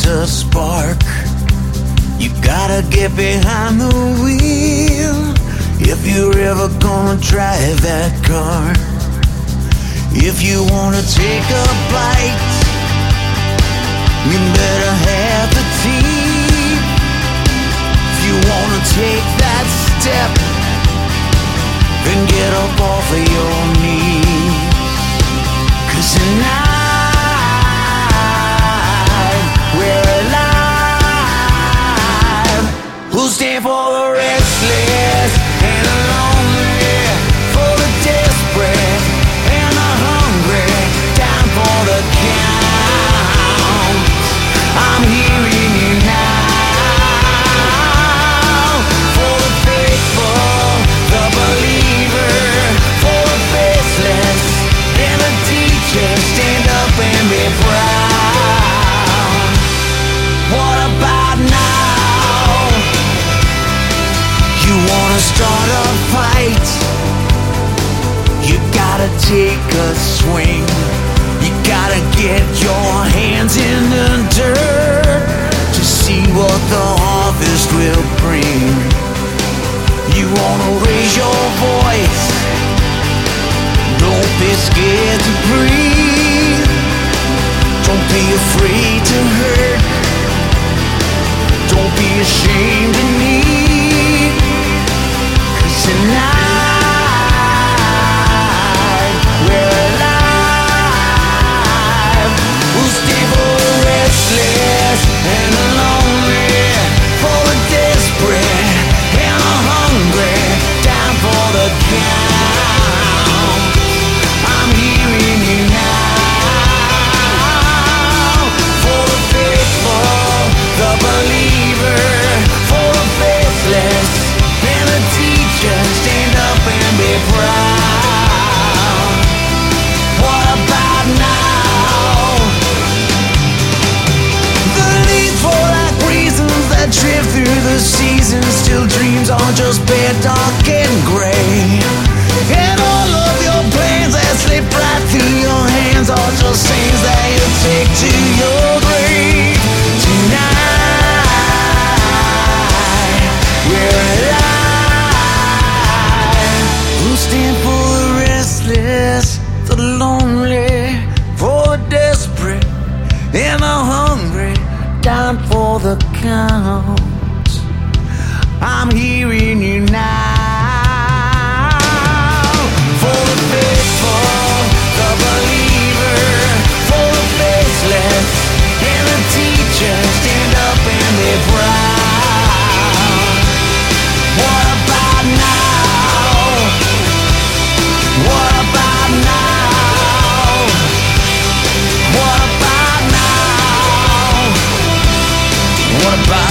a spark. You gotta get behind the wheel if you're ever gonna drive that car. If you wanna take a bite, you better have the teeth. If you wanna take that step, then get up off of your knees. 'Cause tonight we're alive. We'll stand for the restless and the lonely, for the desperate and the hungry, down for the count. I'm hearing you now. For the faithful, the believer, for the faceless and the teacher, stand up and be proud. What about now? You wanna start a fight? You gotta take a swing. You gotta get your hands in the dirt to see what the harvest will bring. You wanna raise your voice, don't be scared to breathe. Don't be afraid to hurt, don't be ashamed to need. 'Cause tonight we're alive. We'll stay for the restless and the lonely, for the desperate and the hungry, down for the count. I'm hearing you now. For the faithful, the believer, for the faithless and the teacher, stand up and be proud. What about now? The need for like reasons that drift through the seasons, still dreams are just bare, dark and gray. And all of your plans that slip right through your hands are just things that you take to your grave. Tonight we're alive. We'll stand for the restless, the lonely, for the desperate and the hungry, down for the count. I'm hearing you now. For the faithful, the believer, for the faceless and the teacher, stand up and be proud. What about now? What about now? What about now? What about